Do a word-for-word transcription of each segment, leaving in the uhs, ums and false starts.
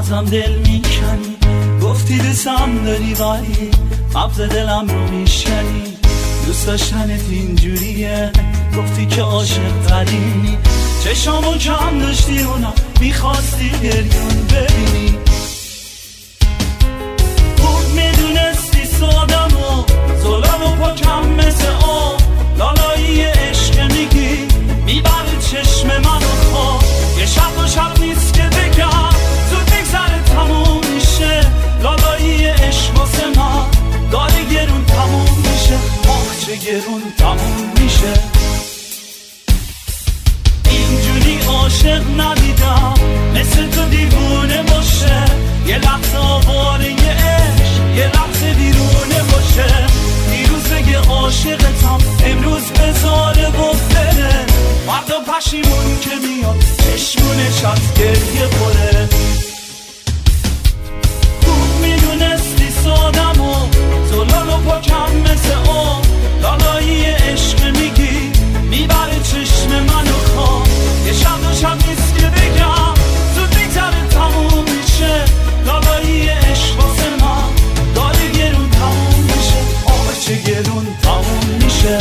ازم دل میکنی، گفتی دوستم داری ولی قبض دلم رو میشکنی. دوست داشتنت اینجوریه، گفتی که عاشق ترینی. چشامو کم داشتی اونا میخواستی گریون ببینی. خوب میدونستی سادم و زلال و پاکم مثل آب، لالایی عشق میگی میبره چشم منو خواب. یه شب و شب نیست که بگم زود میگذره تموم میشه، لالایی عشق واسه من داره گرون تموم میشه. آخ چه گرون تموم میشه. اینجوری عاشق ندیدم مثل تو دیوونه باشه، یه لحظه آواره یه عشق یه لحظه دیرونه باشه. دیروز بگه عاشقتم امروز بذاره گفتنه، فردا پشیمون که میاد چشمونش از گریه پره. خوب میدونستی سادم و زلال و پاکم مثل آب، لالایی عشق میگی میبره چشم منو خواب. یه شب و شب نیست که بگم زود میگذره تموم میشه، لالایی عشق واسه من داره گرون تموم میشه. آه چه گرون تموم میشه.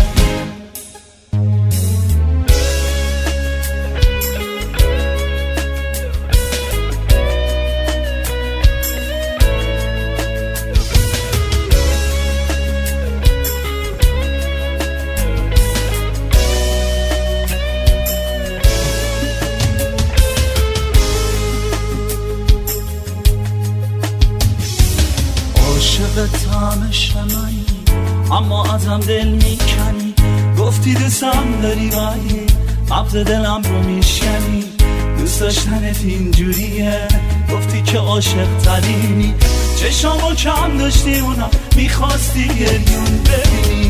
طعم شمعی اما ازم دل میکنی، گفتی دوستم داری ولی قبض دلم رو میشکنی. دوست داشتنت اینجوریه، گفتی که عاشق ترینی. چشامو کم داشتی اونا میخواستی گریون ببینی.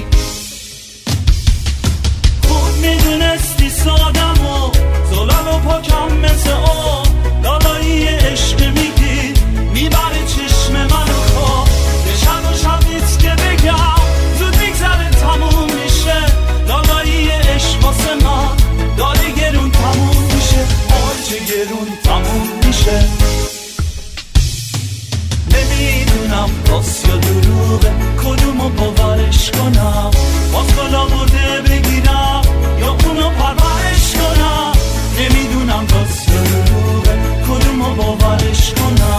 خوب میدونستی سادم و زلال و پاکم مثل آب، لالایی عشق میگی میبره چشم منو خواب. شب و شب نیست که بگم زود میگذره تموم میشه، لالایی عشق واسه من داره گرون تموم میشه. آی چه گرون تموم میشه. نمیدونم راست یا دروغه کدومو باورش کنم، باز بالا برده بگیرم یا اونو پرورش کنم. نمیدونم راست یا دروغه کدومو باورش کنم،